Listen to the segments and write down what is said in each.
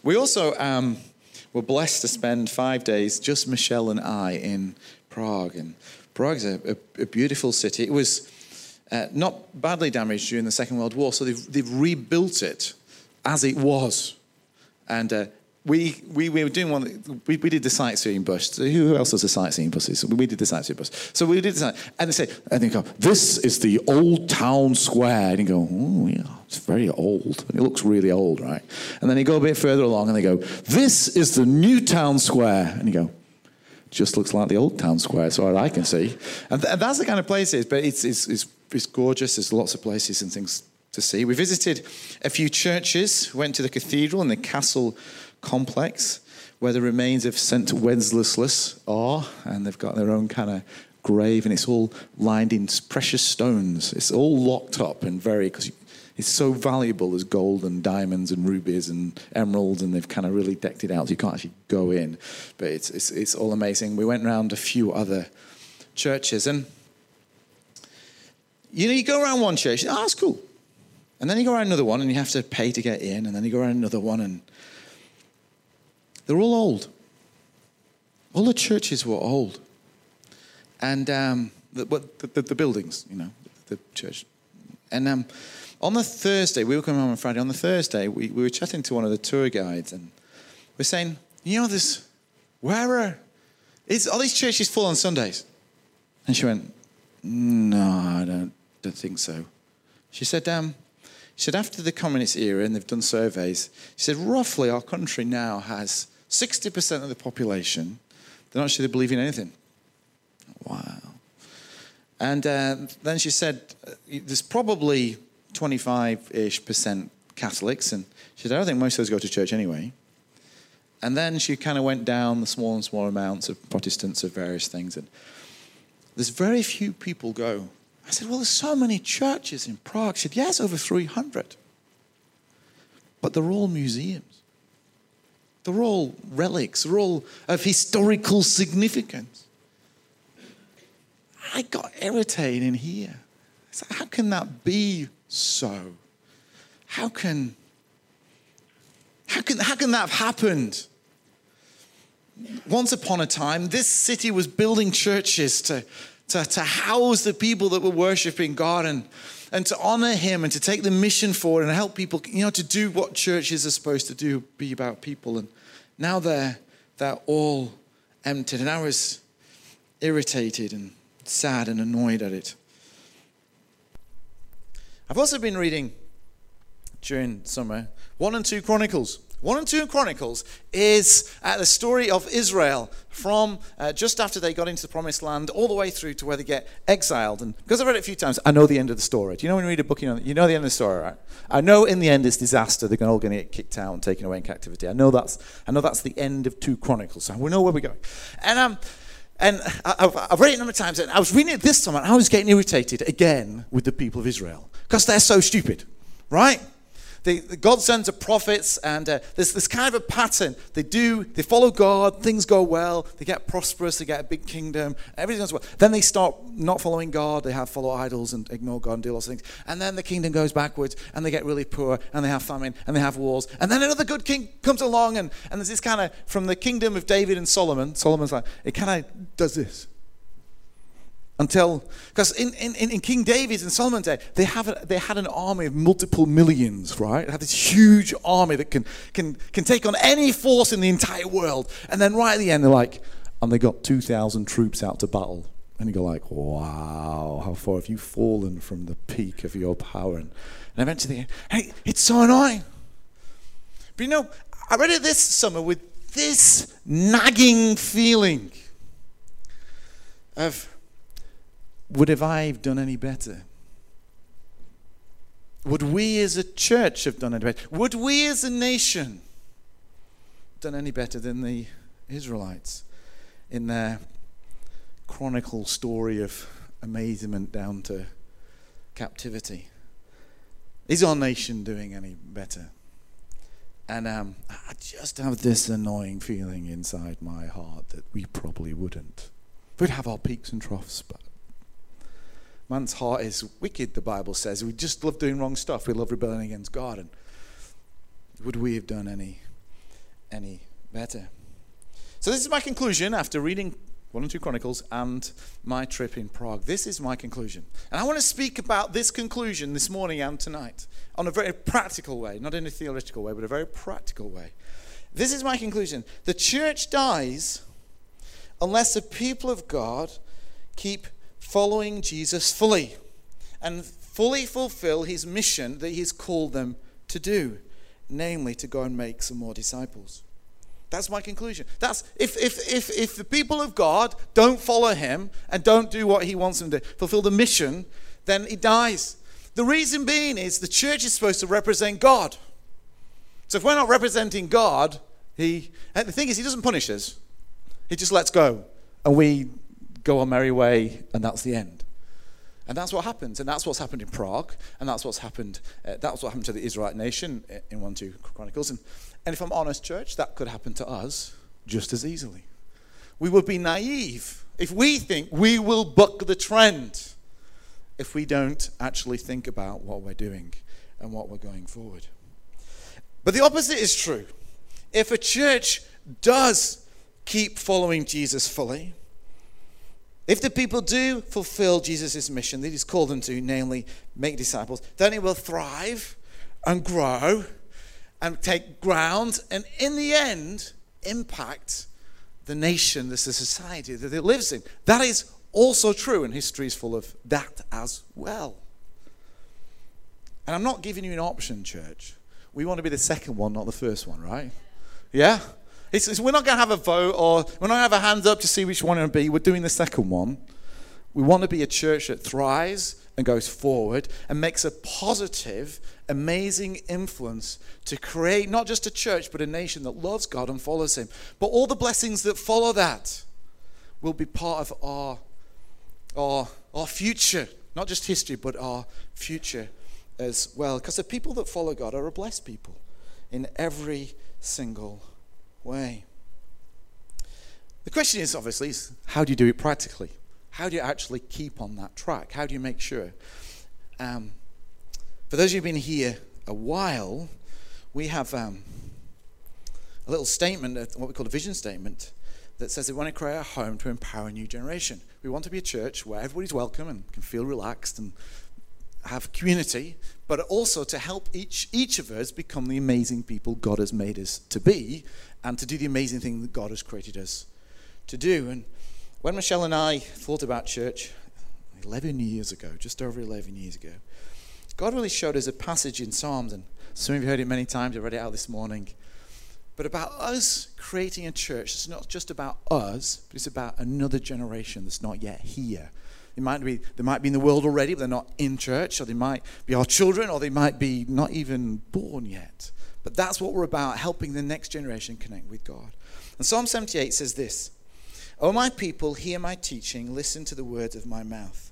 We also were blessed to spend 5 days, just Michelle and I, in Prague. And Prague's a beautiful city. It was not badly damaged during the Second World War, so they've rebuilt it as it was. And we were doing one. We did the sightseeing bus. Who else does the sightseeing buses? We did the sightseeing bus. So we did the and they go, "This is the old town square." And you go, "Oh yeah, it's very old. It looks really old, right?" And then you go a bit further along, and they go, "This is the new town square." And you go, "Just looks like the old town square, as far as I can see." And that's the kind of place it is. But it's gorgeous. There's lots of places and things to see. We visited a few churches. Went to the cathedral and the castle complex where the remains of St. Wenceslas are, and they've got their own kind of grave, and it's all lined in precious stones. It's all locked up and because it's so valuable. There's gold and diamonds and rubies and emeralds, and they've kind of really decked it out so you can't actually go in, but it's all amazing. We went around a few other churches, and you go around one church, that's cool, and then you go around another one and you have to pay to get in, and then you go around another one, and they're all old. All the churches were old. And the buildings, the church. And on the Thursday, we were coming home on Friday. On the Thursday, we were chatting to one of the tour guides, and we're saying, are these churches full on Sundays? And she went, "No, I don't think so." She said, after the communist era, and they've done surveys, she said, roughly our country now has 60% of the population, they're not sure they believe in anything. Wow. And then she said, there's probably 25-ish% Catholics, and she said, I don't think most of those go to church anyway. And then she kind of went down the smaller and smaller amounts of Protestants of various things, and there's very few people go. I said, well, there's so many churches in Prague. She said, yes, over 300. But they're all museums. They're all relics. They're all of historical significance. I got irritated in here. I said, how can that be so? How can that have happened? Once upon a time, this city was building churches to house the people that were worshiping God and to honor him and to take the mission forward and help people, to do what churches are supposed to do, be about people. And now they're all emptied. And I was irritated and sad and annoyed at it. I've also been reading during summer 1 and 2 Chronicles. 1 and 2 Chronicles is the story of Israel from just after they got into the promised land all the way through to where they get exiled. And because I've read it a few times, I know the end of the story. Do you know when you read a book, you know the end of the story, right? I know in the end it's disaster. They're all going to get kicked out and taken away in captivity. I know that's the end of 2 Chronicles. So we know where we're going. And I've read it a number of times, and I was reading it this time, and I was getting irritated again with the people of Israel because they're so stupid, right? God sends the prophets, and there's this kind of a pattern. They follow God, things go well, they get prosperous, they get a big kingdom, everything goes well. Then they start not following God, they follow idols and ignore God and do lots of things. And then the kingdom goes backwards, and they get really poor, and they have famine, and they have wars. And then another good king comes along, and there's this kind of, from the kingdom of David and Solomon's like, it kind of does this. Because in King David's and Solomon's day, they had an army of multiple millions, right? They had this huge army that can take on any force in the entire world. And then right at the end, and they got 2,000 troops out to battle. And you go like, wow, how far have you fallen from the peak of your power? And eventually, hey, it's so annoying. But I read it this summer with this nagging feeling of, would I have done any better? Would we as a church have done any better? Would we as a nation have done any better than the Israelites in their chronicle story of amazement down to captivity? Is our nation doing any better? And I just have this annoying feeling inside my heart that we probably wouldn't. We'd have our peaks and troughs, but man's heart is wicked, the Bible says. We just love doing wrong stuff. We love rebelling against God. And would we have done any any better. So this is my conclusion after reading 1 and 2 Chronicles and my trip in Prague. This is my conclusion. And I want to speak about this conclusion this morning and tonight on a very practical way, not in a theoretical way, but a very practical way. This is my conclusion. The church dies unless the people of God keep following Jesus fully and fully fulfill his mission that he's called them to do, namely to go and make some more disciples. That's my conclusion. That's if the people of God don't follow him and don't do what he wants them to fulfill the mission, then he dies. The reason being is the church is supposed to represent God. So if we're not representing God, and the thing is, he doesn't punish us. He just lets go, and we go our merry way, and that's the end. And that's what happens, and that's what's happened in Prague, and that's what happened to the Israelite nation in 1 2 Chronicles. And if I'm honest, church, that could happen to us just as easily. We would be naive if we think we will buck the trend if we don't actually think about what we're doing and what we're going forward. But the opposite is true. If a church does keep following Jesus fully, if the people do fulfill Jesus' mission that he's called them to, namely make disciples, then it will thrive and grow and take ground and in the end impact the nation, the society that it lives in. That is also true, and history is full of that as well. And I'm not giving you an option, church. We want to be the second one, not the first one, right? Yeah? We're not going to have a vote, or we're not going to have a hand up to see which one it will be. We're doing the second one. We want to be a church that thrives and goes forward and makes a positive, amazing influence to create not just a church, but a nation that loves God and follows him. But all the blessings that follow that will be part of our future, not just history, but our future as well. Because the people that follow God are a blessed people in every single way. The question is, obviously, how do you do it practically? How do you actually keep on that track? How do you make sure? For those of you who've been here a while, we have a little statement, what we call a vision statement, that says we want to create a home to empower a new generation. We want to be a church where everybody's welcome and can feel relaxed and have community, but also to help each of us become the amazing people God has made us to be and to do the amazing thing that God has created us to do. And when Michelle and I thought about church 11 years ago, just over 11 years ago, God really showed us a passage in Psalms, and some of you heard it many times. I read it out this morning. But about us creating a church, it's not just about us, but it's about another generation that's not yet here. They might be in the world already, but they're not in church, or they might be our children, or they might be not even born yet. But that's what we're about, helping the next generation connect with God. And Psalm 78 says this: "O my people, hear my teaching, listen to the words of my mouth.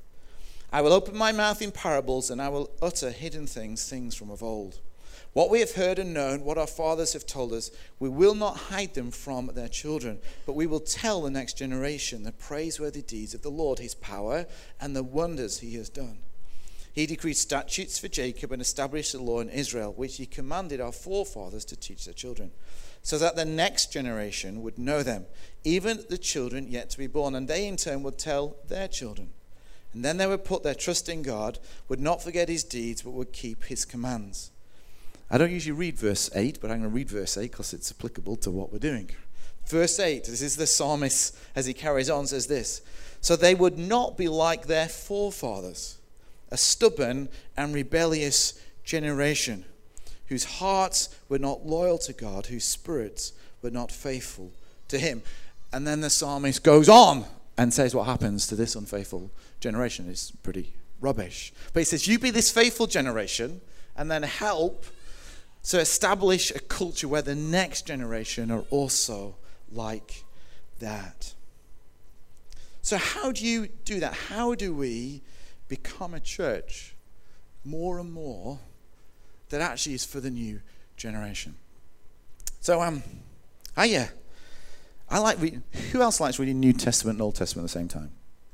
I will open my mouth in parables, and I will utter hidden things from of old. What we have heard and known, what our fathers have told us, we will not hide them from their children, but we will tell the next generation the praiseworthy deeds of the Lord, his power, and the wonders he has done. He decreed statutes for Jacob and established the law in Israel, which he commanded our forefathers to teach their children, so that the next generation would know them, even the children yet to be born, and they in turn would tell their children. And then they would put their trust in God, would not forget his deeds, but would keep his commands." I don't usually read verse 8, but I'm going to read verse 8 because it's applicable to what we're doing. Verse 8, this is the psalmist as he carries on, says this: "So they would not be like their forefathers, a stubborn and rebellious generation, whose hearts were not loyal to God, whose spirits were not faithful to him." And then the psalmist goes on and says what happens to this unfaithful generation is pretty rubbish. But he says, you be this faithful generation and then help to establish a culture where the next generation are also like that. So how do you do that? How do we become a church more and more that actually is for the new generation? So I like who else likes reading New Testament and Old Testament at the same time?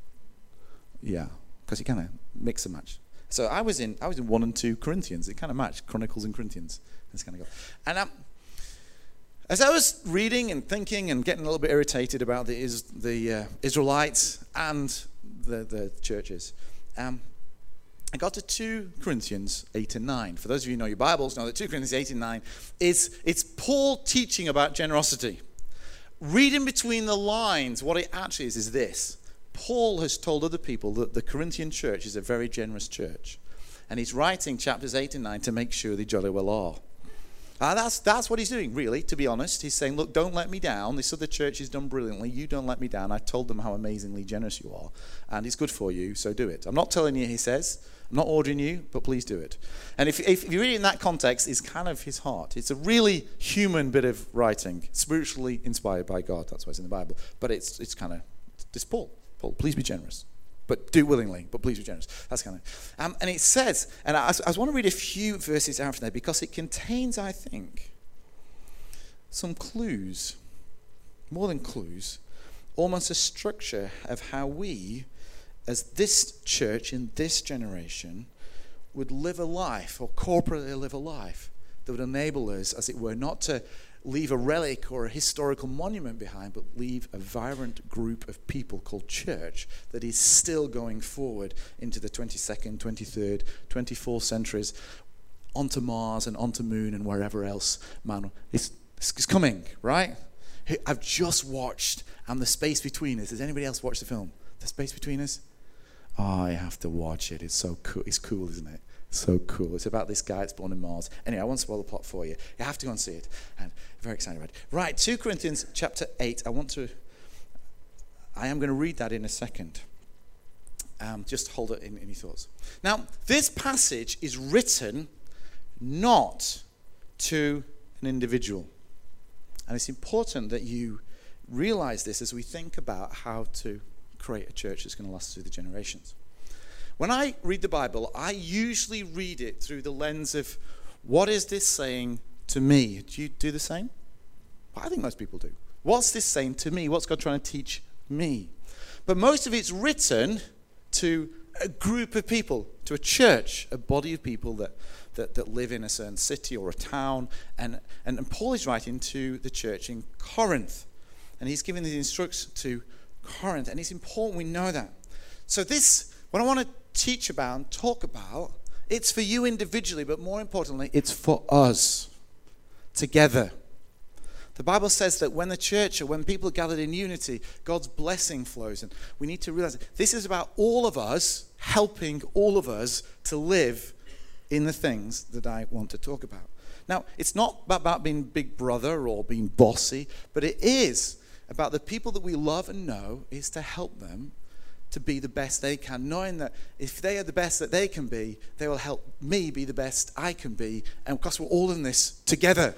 Yeah, because you kind of mix and match. So I was in 1 and 2 Corinthians. It kind of matched Chronicles and Corinthians. This kind of go. And As I was reading and thinking and getting a little bit irritated about the Israelites and the churches, I got to 2 Corinthians 8 and 9. For those of you who know your Bibles, know that 2 Corinthians 8 and 9 it's Paul teaching about generosity. Reading between the lines, what it actually is this. Paul has told other people that the Corinthian church is a very generous church. And he's writing chapters 8 and 9 to make sure they jolly well are. That's what he's doing, really, to be honest. He's saying, look, don't let me down. This other church has done brilliantly. You don't let me down. I told them how amazingly generous you are. And it's good for you, so do it. I'm not telling you, he says. I'm not ordering you, but please do it. And if you read it in that context, it's kind of his heart. It's a really human bit of writing, spiritually inspired by God. That's why it's in the Bible. But it's kind of, it's Paul. Paul, please be generous. But do willingly, but please be generous. That's kind of, and it says, and I want to read a few verses out from there because it contains, I think, some clues, more than clues, almost a structure of how we, as this church in this generation, would live a life, or corporately live a life, that would enable us, as it were, not to leave a relic or a historical monument behind, but leave a vibrant group of people called church that is still going forward into the 22nd, 23rd, 24th centuries, onto Mars and onto Moon and wherever else man is coming, right? I've just watched The Space Between Us. Has anybody else watched the film, The Space Between Us? Oh, I have to watch it. It's so cool. It's cool, isn't it? So cool. It's about this guy that's born in Mars. Anyway, I won't spoil the plot for you. You have to go and see it. And I'm very excited about it. Right, 2 Corinthians chapter 8. I am going to read that in a second. Just hold it in your thoughts. Now, this passage is written not to an individual. And it's important that you realize this as we think about how to create a church that's going to last through the generations. When I read the Bible, I usually read it through the lens of, what is this saying to me? Do you do the same? Well, I think most people do. What's this saying to me? What's God trying to teach me? But most of it's written to a group of people, to a church, a body of people that live in a certain city or a town. And Paul is writing to the church in Corinth. And he's giving these instructions to Corinth. And it's important we know that. So what I want to teach about and talk about, it's for you individually, but more importantly, it's for us together. The Bible says that when the church, or when people are gathered in unity, God's blessing flows. And we need to realize that this is about all of us, helping all of us to live in the things that I want to talk about. Now, it's not about being big brother or being bossy, but it is about the people that we love and know, is to help them to be the best they can, knowing that if they are the best that they can be, they will help me be the best I can be, and because we're all in this together.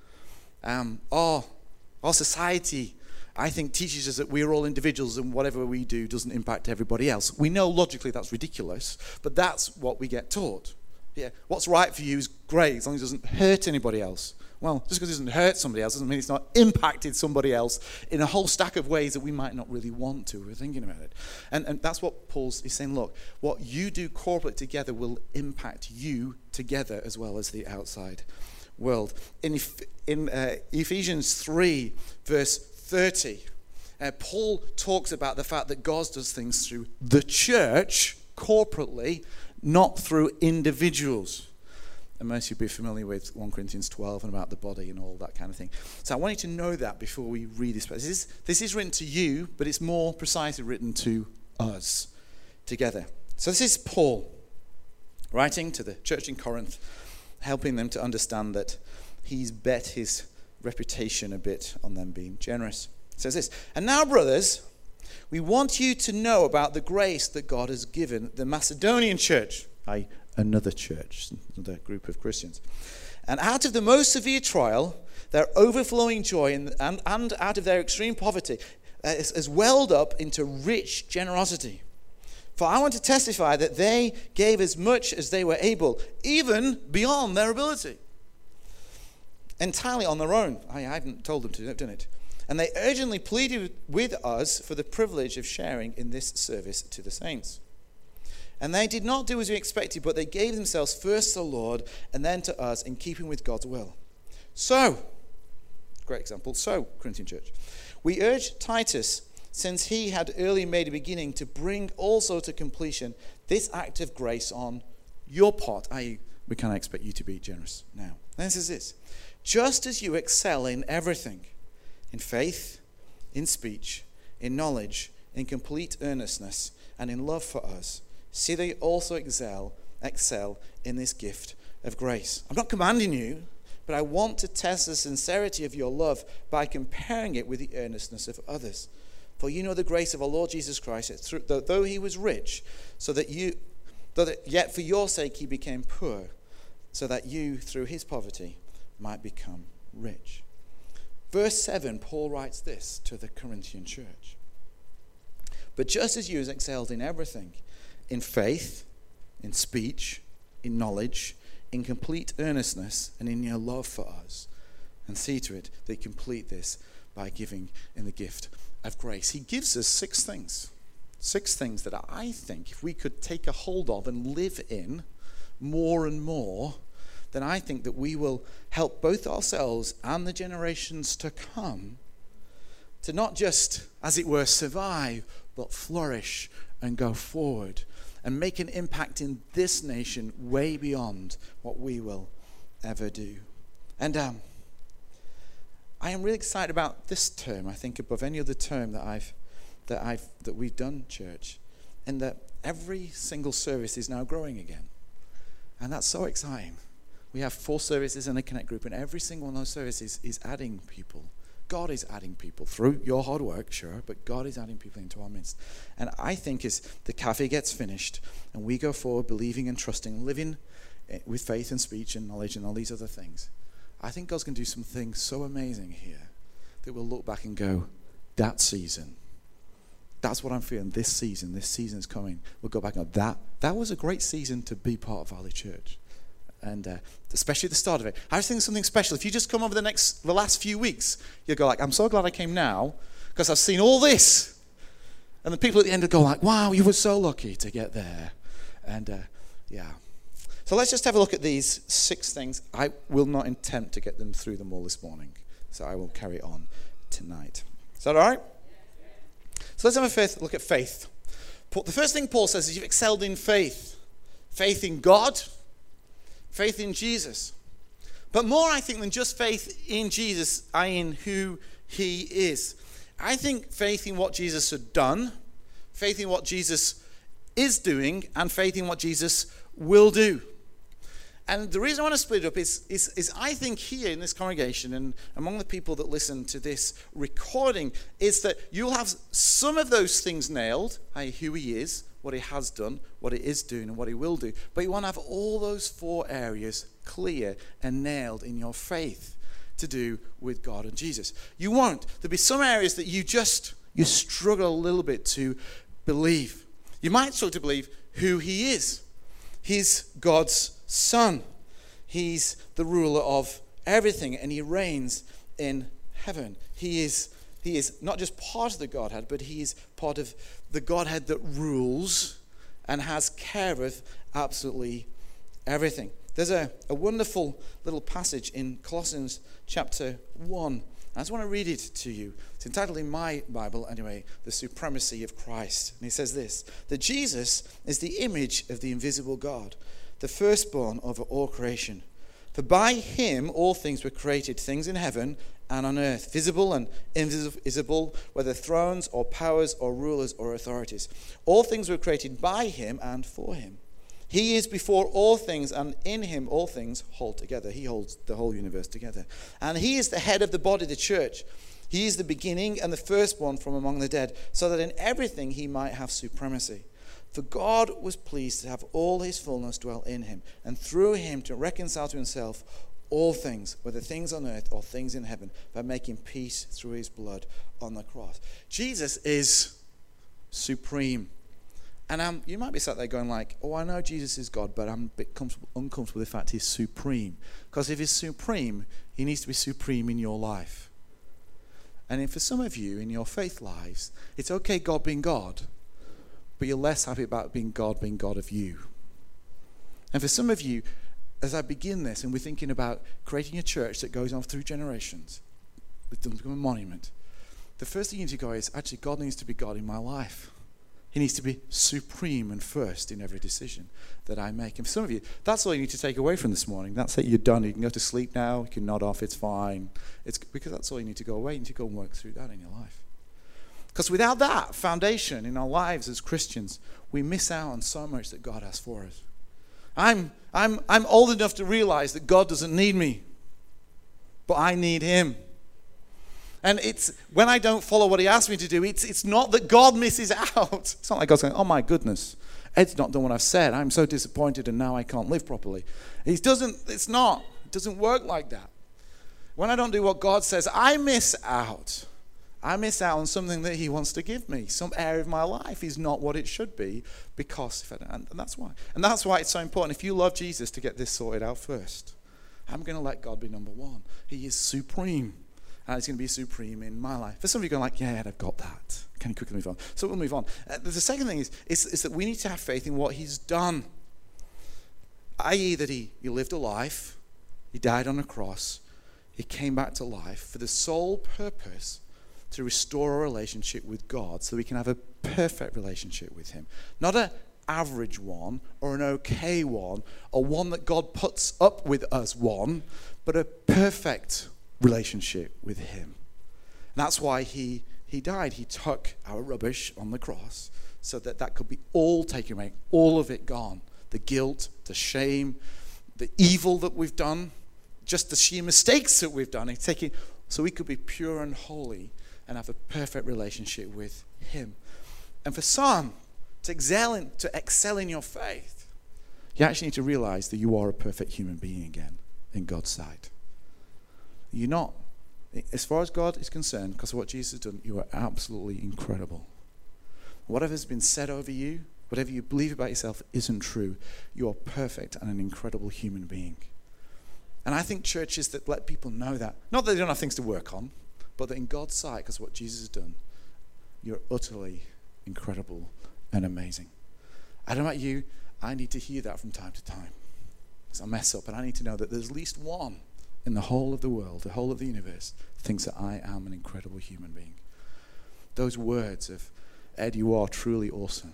Our society, I think, teaches us that we're all individuals and whatever we do doesn't impact everybody else. We know logically that's ridiculous, but that's what we get taught. Yeah, what's right for you is great as long as it doesn't hurt anybody else. Well, just because it doesn't hurt somebody else doesn't mean it's not impacted somebody else in a whole stack of ways that we might not really want to. We're thinking about it. And that's what Paul's is saying. Look, what you do corporately together will impact you together as well as the outside world. In Ephesians 3, verse 30, Paul talks about the fact that God does things through the church corporately, not through individuals. And most of you will be familiar with 1 Corinthians 12 and about the body and all that kind of thing. So I want you to know that before we read this. This is written to you, but it's more precisely written to us together. So this is Paul writing to the church in Corinth, helping them to understand that he's bet his reputation a bit on them being generous. It says this, "And now, brothers, we want you to know about the grace that God has given the Macedonian church," another church, another group of Christians. "And out of the most severe trial, their overflowing joy and out of their extreme poverty has welled up into rich generosity. For I want to testify that they gave as much as they were able, even beyond their ability, entirely on their own." I haven't told them to, they've done it. "And they urgently pleaded with us for the privilege of sharing in this service to the saints. And they did not do as we expected, but they gave themselves first to the Lord and then to us in keeping with God's will. So, great example. So, Corinthian church, we urge Titus, since he had early made a beginning, to bring also to completion this act of grace on your part, i.e., we cannot expect you to be generous now. And this is this. Just as you excel in everything, in faith, in speech, in knowledge, in complete earnestness, and in love for us, see that you also excel in this gift of grace. I'm not commanding you, but I want to test the sincerity of your love by comparing it with the earnestness of others. For you know the grace of our Lord Jesus Christ, that though he was rich, yet for your sake he became poor, so that you, through his poverty, might become rich. Verse 7, Paul writes this to the Corinthian church. But just as you have excelled in everything, in faith, in speech, in knowledge, in complete earnestness, and in your love for us, and see to it that you complete this by giving in the gift of grace. He gives us 6 things. 6 things that I think if we could take a hold of and live in more and more, then I think that we will help both ourselves and the generations to come to not just, as it were, survive, but flourish and go forward and make an impact in this nation way beyond what we will ever do. And I am really excited about this term, I think, above any other term that we've done, church, and that every single service is now growing again. And that's so exciting. We have 4 services and a Connect group, and every single one of those services is adding people. God is adding people through your hard work, sure, but God is adding people into our midst. And I think as the cafe gets finished and we go forward believing and trusting, living with faith and speech and knowledge and all these other things, I think God's going to do some things so amazing here that we'll look back and go, that season, that's what I'm feeling this season is coming. We'll go back and go, that was a great season to be part of Valley Church. And especially at the start of it. I was thinking something special. If you just come over the last few weeks, you'll go like, I'm so glad I came now because I've seen all this. And the people at the end will go like, wow, you were so lucky to get there. And yeah. So let's just have a look at these 6 things. I will not attempt to get them through them all this morning. So I will carry on tonight. Is that all right? So let's have a look at faith. The first thing Paul says is you've excelled in faith. Faith in God. Faith in Jesus. But more, I think, than just faith in Jesus, in who he is. I think faith in what Jesus had done, faith in what Jesus is doing, and faith in what Jesus will do. And the reason I want to split it up is I think here in this congregation and among the people that listen to this recording is that you'll have some of those things nailed, i.e. who he is, what he has done, what he is doing, and what he will do. But you want to have all those 4 areas clear and nailed in your faith to do with God and Jesus. You won't. There'll be some areas that you struggle a little bit to believe. You might struggle to believe who he is. He's God's son. He's the ruler of everything, and he reigns in heaven. He is not just part of the Godhead, but he is part of the Godhead that rules and has care of absolutely everything. There's a wonderful little passage in Colossians chapter 1. I just want to read it to you. It's entitled in my Bible, anyway, The Supremacy of Christ. And he says this, that Jesus is the image of the invisible God, the firstborn over all creation. For by him all things were created, things in heaven and on earth, visible and invisible, whether thrones or powers or rulers or authorities. All things were created by him and for him. He is before all things, and in him all things hold together. He holds the whole universe together. And he is the head of the body, the church. He is the beginning and the firstborn from among the dead, so that in everything he might have supremacy. For God was pleased to have all his fullness dwell in him, and through him to reconcile to himself all things, whether things on earth or things in heaven, by making peace through his blood on the cross. Jesus is supreme. And you might be sat there going like, oh, I know Jesus is God, but I'm a bit uncomfortable with the fact he's supreme. Because if he's supreme, he needs to be supreme in your life. And for some of you, in your faith lives, it's okay God being God, but you're less happy about being God of you. And for some of you, as I begin this and we're thinking about creating a church that goes on through generations, It doesn't become a monument. The first thing you need to go is, actually, God needs to be God in my life. He needs to be supreme and first in every decision that I make. And for some of you, that's all you need to take away from this morning. That's it, you're done. You can go to sleep now. You can nod off. It's fine. It's because that's all you need to go away. You need to go and work through that in your life. Because without that foundation in our lives as Christians, we miss out on so much that God has for us. I'm old enough to realize that God doesn't need me, but I need him. And it's when I don't follow what he asked me to do, it's not that God misses out. It's not like God's going, oh my goodness, Ed's not done what I've said. I'm so disappointed and now I can't live properly. It doesn't work like that. When I don't do what God says, I miss out. I miss out on something that he wants to give me. Some area of my life is not what it should be because, and that's why. And that's why it's so important, if you love Jesus, to get this sorted out first. I'm going to let God be number one. He is supreme. And he's going to be supreme in my life. For some of you going like, yeah, I've got that. Can you quickly move on? So we'll move on. The second thing is that we need to have faith in what he's done. I.e. that he lived a life, he died on a cross, he came back to life for the sole purpose to restore a relationship with God so we can have a perfect relationship with him. Not an average one or an okay one or one that God puts up with us one, but a perfect relationship with him. And that's why he died. He took our rubbish on the cross so that could be all taken away, all of it gone. The guilt, the shame, the evil that we've done, just the sheer mistakes that we've done. So we could be pure and holy and have a perfect relationship with him. And for some, to excel in your faith, you actually need to realize that you are a perfect human being again in God's sight. You're not, as far as God is concerned, because of what Jesus has done, you are absolutely incredible. Whatever's been said over you, whatever you believe about yourself isn't true. You are perfect and an incredible human being. And I think churches that let people know that, not that they don't have things to work on, but that in God's sight, because of what Jesus has done, you're utterly incredible and amazing. I don't know about you, I need to hear that from time to time. Because I mess up and I need to know that there's at least one in the whole of the world, the whole of the universe, thinks that I am an incredible human being. Those words of, Ed, you are truly awesome.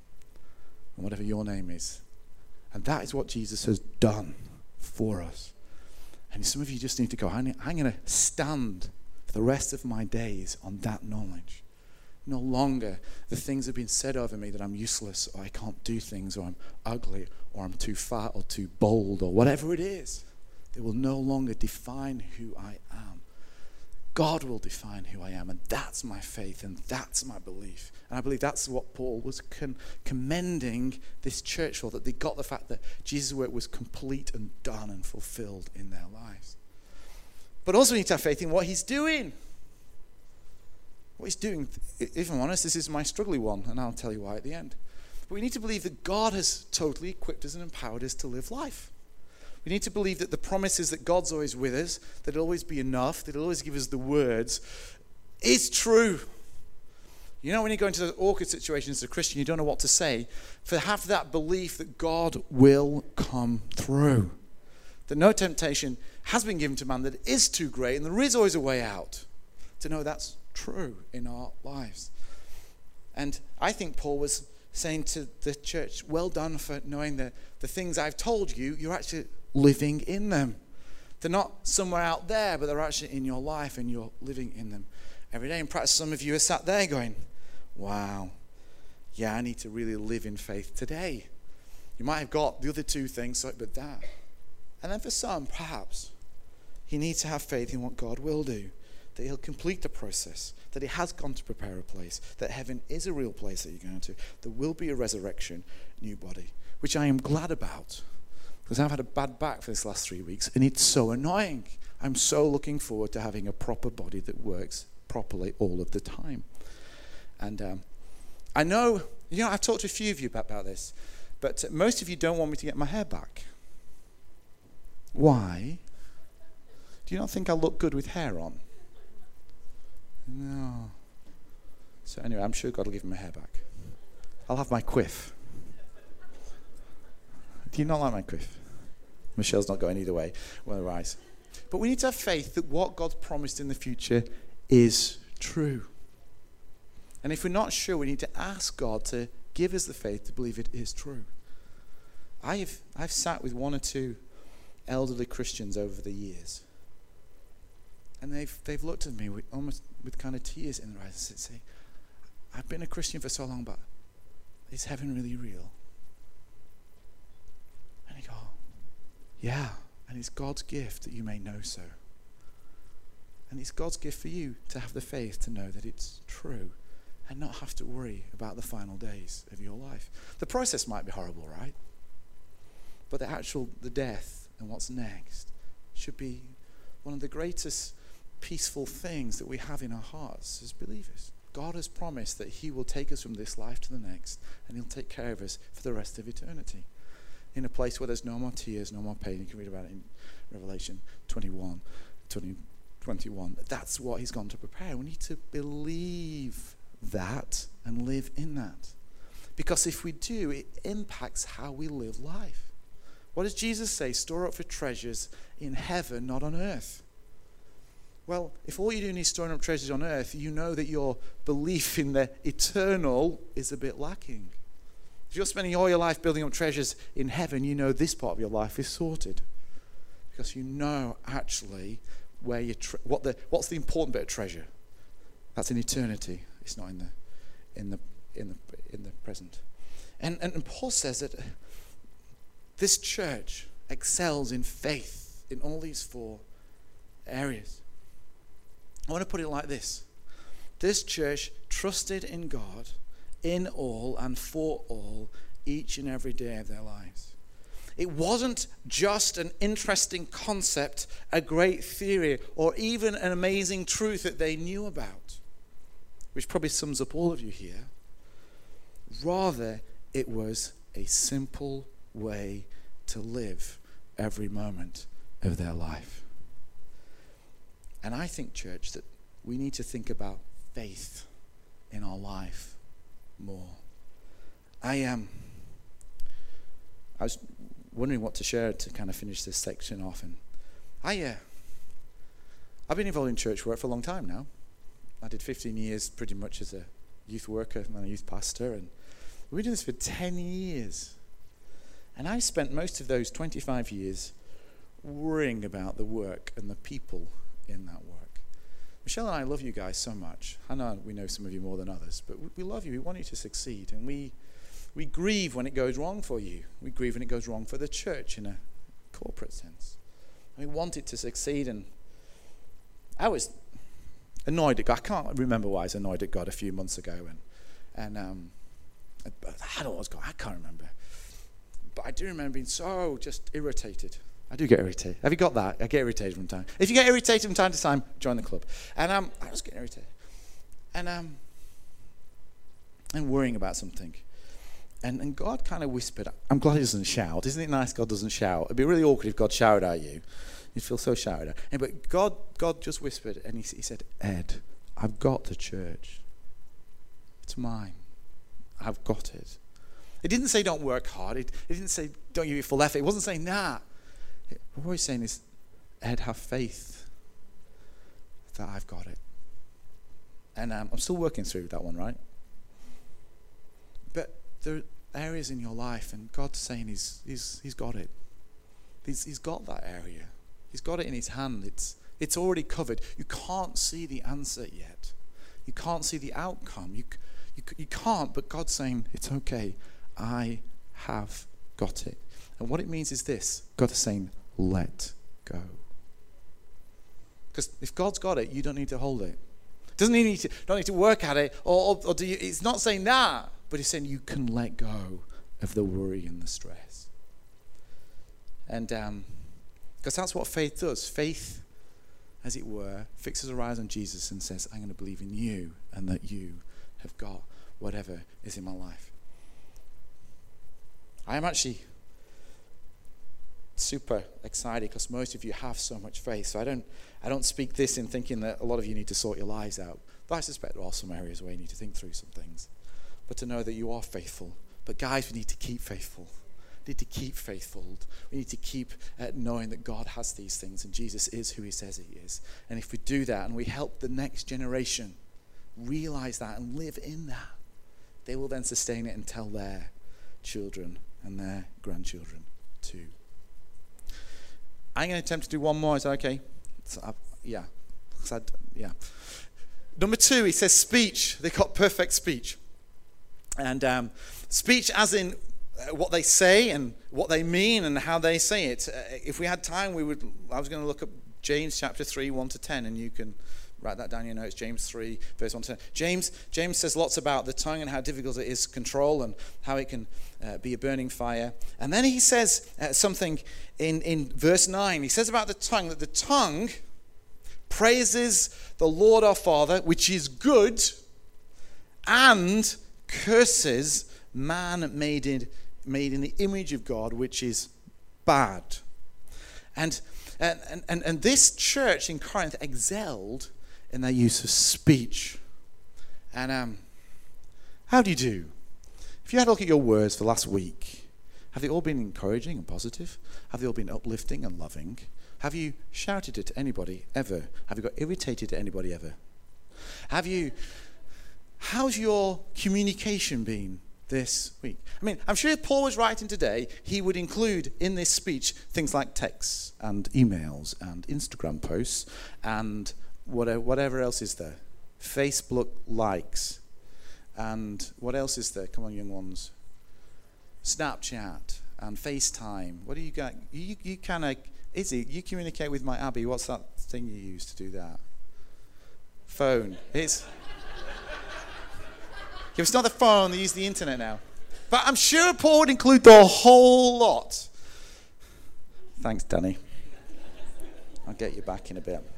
And whatever your name is. And that is what Jesus has done for us. And some of you just need to go, I'm going to stand for the rest of my days on that knowledge. No longer the things have been said over me that I'm useless or I can't do things or I'm ugly or I'm too fat or too bold or whatever it is. They will no longer define who I am. God will define who I am, and that's my faith, and that's my belief. And I believe that's what Paul was commending this church for, that they got the fact that Jesus' work was complete and done and fulfilled in their lives. But also we need to have faith in what he's doing. What he's doing, if I'm honest, this is my struggly one, and I'll tell you why at the end. But we need to believe that God has totally equipped us and empowered us to live life. We need to believe that the promise is that God's always with us, that it'll always be enough, that it'll always give us the words, is true. You know, when you go into those awkward situations as a Christian, you don't know what to say. Have that belief that God will come through. That no temptation has been given to man that is too great, and there is always a way out. To know that's true in our lives. And I think Paul was saying to the church, well done for knowing that the things I've told you, you're actually living in them. They're not somewhere out there, but they're actually in your life and you're living in them every day. And perhaps some of you are sat there going, wow, yeah, I need to really live in faith today. You might have got the other two things, but that. And then for some, perhaps, you need to have faith in what God will do, that he'll complete the process, that he has gone to prepare a place, that heaven is a real place that you're going to. There will be a resurrection, new body, which I am glad about. Because I've had a bad back for this last 3 weeks, and it's so annoying. I'm so looking forward to having a proper body that works properly all of the time. And I know, I've talked to a few of you about this, but most of you don't want me to get my hair back. Why? Do you not think I look good with hair on? No. So anyway, I'm sure God will give me my hair back. I'll have my quiff. Do you not like my quiff? Michelle's not going either way. Well, rise. But we need to have faith that what God's promised in the future is true. And if we're not sure, we need to ask God to give us the faith to believe it is true. I've sat with one or two elderly Christians over the years, and they've looked at me almost with kind of tears in their eyes and say, I've been a Christian for so long, but is heaven really real? And I go, yeah, and it's God's gift that you may know so. And it's God's gift for you to have the faith to know that it's true and not have to worry about the final days of your life. The process might be horrible, right? But the death and what's next should be one of the greatest peaceful things that we have in our hearts as believers. God has promised that he will take us from this life to the next, and he'll take care of us for the rest of eternity in a place where there's no more tears, no more pain. You can read about it in Revelation 21. That's what he's gone to prepare. We need to believe that and live in that. Because if we do, it impacts how we live life. What does Jesus say? Store up for treasures in heaven, not on earth. Well, if all you're doing is storing up treasures on earth, you know that your belief in the eternal is a bit lacking. If you're spending all your life building up treasures in heaven, you know this part of your life is sorted. Because you know actually where what's the important bit of treasure. That's in eternity. It's not in the present. And Paul says that this church excels in faith in all these four areas. I want to put it like this. This church trusted in God in all and for all each and every day of their lives. It wasn't just an interesting concept, a great theory, or even an amazing truth that they knew about, which probably sums up all of you here. Rather, it was a simple way to live every moment of their life. And I think, church, that we need to think about faith in our life more. I was wondering what to share to kind of finish this section off. And I've been involved in church work for a long time now. I did 15 years pretty much as a youth worker and a youth pastor. And we've been doing this for 10 years. And I spent most of those 25 years worrying about the work and the people in that work. Michelle and I love you guys so much. I know we know some of you more than others, but we love you. We want you to succeed. And we grieve when it goes wrong for you. We grieve when it goes wrong for the church in a corporate sense. And we want it to succeed. And I was annoyed at God. I can't remember why I was annoyed at God a few months ago. And I don't know what was going on. I can't remember. But I do remember being so just irritated. I do get irritated. Have you got that? I get irritated from time. If you get irritated from time to time, join the club. And I was getting irritated. And worrying about something. And God kind of whispered, I'm glad he doesn't shout. Isn't it nice God doesn't shout? It'd be really awkward if God shouted at you. You'd feel so shouted at. But God just whispered, and he said, Ed, I've got the church. It's mine. I've got it. It didn't say don't work hard. It didn't say don't give your full effort. It wasn't saying that. What he's saying is, Ed, have faith that I've got it. And I'm still working through that one, right? But there are areas in your life, and God's saying he's got it. He's got that area. He's got it in his hand. It's already covered. You can't see the answer yet. You can't see the outcome. You can't, but God's saying, it's okay. I have got it. And what it means is this. God is saying, let go. Because if God's got it, you don't need to hold it. Don't need to work at it, or do you? It's not saying that, but it's saying you can let go of the worry and the stress. And because that's what faith does. Faith, as it were, fixes our eyes on Jesus and says, I'm going to believe in you and that you have got whatever is in my life. I am actually super excited because most of you have so much faith. So I don't speak this in thinking that a lot of you need to sort your lives out. But I suspect there are some areas where you need to think through some things. But to know that you are faithful. But guys, we need to keep faithful. need to keep faithful. We need to keep knowing that God has these things and Jesus is who he says he is. And if we do that and we help the next generation realize that and live in that, they will then sustain it and tell their children and their grandchildren too. I'm going to attempt to do one more. Is that okay? Yeah. Number 2, he says speech. They've got perfect speech. And speech as in what they say and what they mean and how they say it. If we had time, I was going to look at James chapter 3, 1 to 10, and you can write that down in your notes. James 3, verse 1 to 10. James says lots about the tongue and how difficult it is to control and how it can be a burning fire. And then he says something in verse 9. He says about the tongue, that the tongue praises the Lord our Father, which is good, and curses man made in the image of God, which is bad. And this church in Corinth excelled in their use of speech. And how do you do? If you had a look at your words for last week, have they all been encouraging and positive? Have they all been uplifting and loving? Have you shouted at anybody ever? Have you got irritated at anybody ever? How's your communication been this week? I mean, I'm sure if Paul was writing today, he would include in this speech things like texts and emails and Instagram posts and whatever else is there. Facebook likes. And what else is there? Come on, young ones. Snapchat and FaceTime. What do you got? You kind of... you communicate with my Abby. What's that thing you use to do that? Phone. If it's not the phone, they use the internet now. But I'm sure Paul would include the whole lot. Thanks, Danny. I'll get you back in a bit.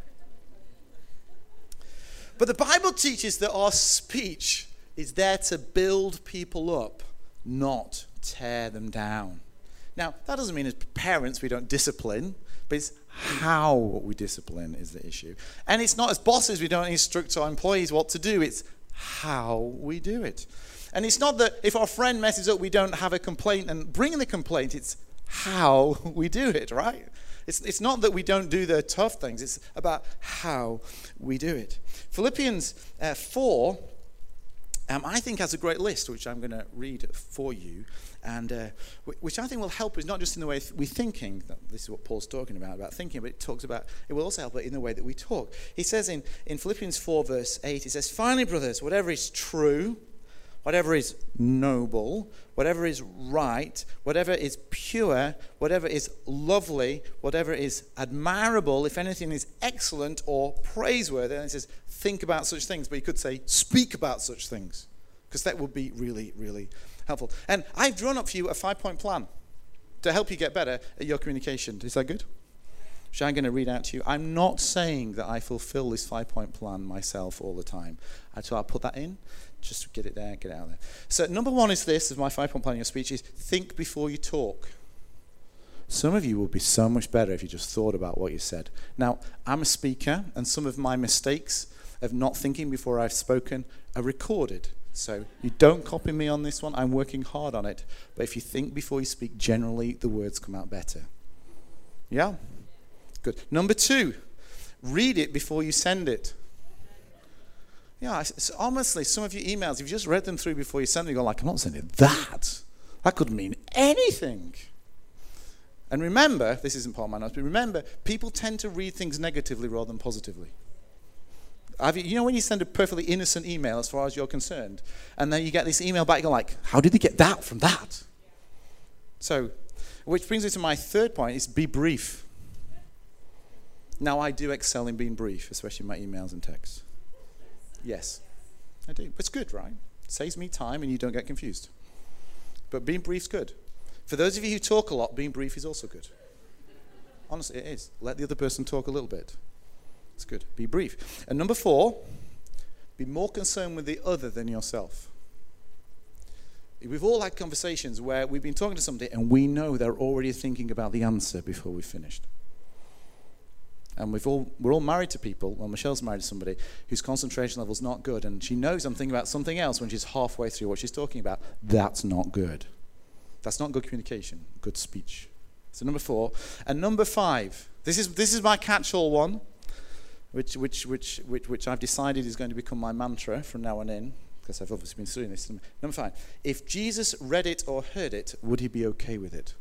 But the Bible teaches that our speech is there to build people up, not tear them down. Now, that doesn't mean as parents we don't discipline, but it's how we discipline is the issue. And it's not as bosses we don't instruct our employees what to do, it's how we do it. And it's not that if our friend messes up, we don't have a complaint and bring the complaint, it's how we do it, right? It's not that we don't do the tough things, it's about how we do it. Philippians 4, I think has a great list, which I'm going to read for you, and which I think will help us not just in the way we're thinking. This is what Paul's talking about thinking, but it will also help in the way that we talk. He says in Philippians 4, verse 8, he says, "Finally, brothers, whatever is true, whatever is noble, whatever is right, whatever is pure, whatever is lovely, whatever is admirable, if anything is excellent or praiseworthy," and it says, think about such things, but you could say, speak about such things, because that would be really, really helpful. And I've drawn up for you a 5-point plan to help you get better at your communication. Is that good? Which I'm going to read out to you. I'm not saying that I fulfill this 5-point plan myself all the time. So I'll put that in. Just get it there, get it out there. So number 1 is this, is my 5-point plan in your speech, is think before you talk. Some of you will be so much better if you just thought about what you said. Now, I'm a speaker, and some of my mistakes of not thinking before I've spoken are recorded. So you don't copy me on this one. I'm working hard on it. But if you think before you speak, generally the words come out better. Yeah? Good. Number 2, read it before you send it. Yeah, honestly, some of your emails, if you just read them through before you send them, you go like, I'm not sending that. That could mean anything. And remember, this isn't part of my notes, but remember, people tend to read things negatively rather than positively. You know when you send a perfectly innocent email as far as you're concerned, and then you get this email back, you're like, how did they get that from that? So, which brings me to my 3rd point, is be brief. Now, I do excel in being brief, especially in my emails and texts. Yes, I do. It's good, right? It saves me time and you don't get confused. But being brief's good. For those of you who talk a lot, being brief is also good. Honestly, it is. Let the other person talk a little bit. It's good. Be brief. And number 4, be more concerned with the other than yourself. We've all had conversations where we've been talking to somebody and we know they're already thinking about the answer before we've finished. And we're all married to people. Well, Michelle's married to somebody whose concentration level's not good, and she knows I'm thinking about something else when she's halfway through what she's talking about. That's not good. That's not good communication, good speech. So number 4. And number 5, this is my catch-all one, which I've decided is going to become my mantra from now on in, because I've obviously been studying this. Number 5, if Jesus read it or heard it, would he be okay with it?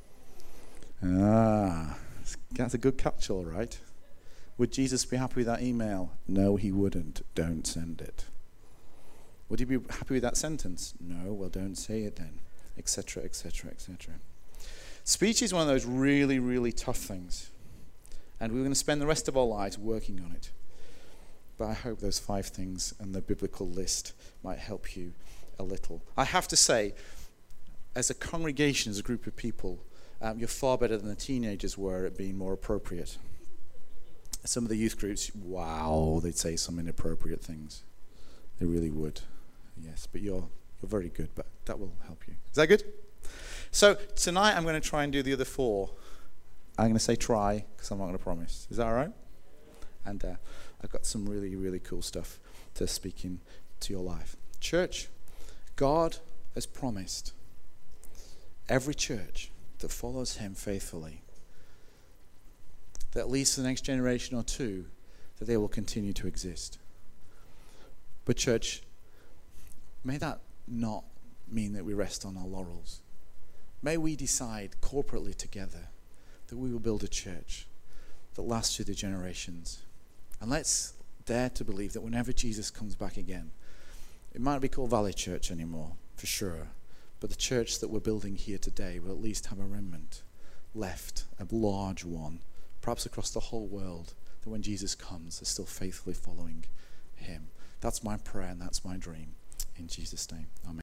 That's a good catch-all, right? Would Jesus be happy with that email? No, he wouldn't. Don't send it. Would he be happy with that sentence? No, well, don't say it then, etc., etc., etc. Speech is one of those really, really tough things. And we're going to spend the rest of our lives working on it. But I hope those 5 things and the biblical list might help you a little. I have to say, as a congregation, as a group of people, you're far better than the teenagers were at being more appropriate. Some of the youth groups, wow, they'd say some inappropriate things. They really would. Yes, but you're very good, but that will help you. Is that good? So tonight I'm going to try and do the other 4. I'm going to say try, because I'm not going to promise. Is that all right? And I've got some really, really cool stuff to speak into your life. Church, God has promised every church that follows him faithfully, that at least for the next generation or 2, that they will continue to exist. But church, may that not mean that we rest on our laurels. May we decide corporately together that we will build a church that lasts through the generations. And let's dare to believe that whenever Jesus comes back again, it might not be called Valley Church anymore, for sure, but the church that we're building here today will at least have a remnant left, a large one, perhaps across the whole world, that when Jesus comes, they're still faithfully following him. That's my prayer and that's my dream. In Jesus' name, amen.